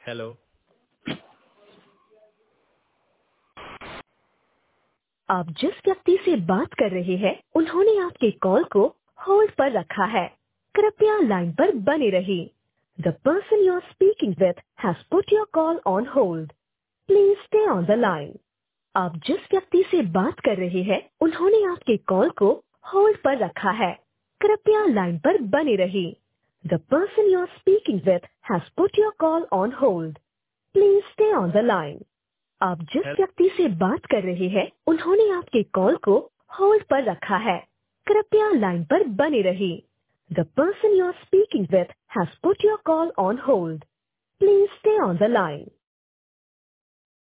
Hello. आप जिस व्यक्ति से बात कर रहे हैं उन्होंने आपके कॉल को होल्ड पर रखा है। कृपया लाइन पर बने रहिए। The person you are speaking with has put your call on hold. Please stay on the line. आप जिस व्यक्ति से बात कर रहे हैं उन्होंने आपके कॉल को होल्ड पर रखा है। कृपया लाइन पर बने रहिए। The person you are speaking with has put your call on hold. Please stay on the line. आप जिस हेल व्यक्ति से बात कर रहे हैं उन्होंने आपके कॉल को होल्ड पर रखा है। कृपया लाइन पर बने रहिए। The person you are speaking with has put your call on hold. Please stay on the line.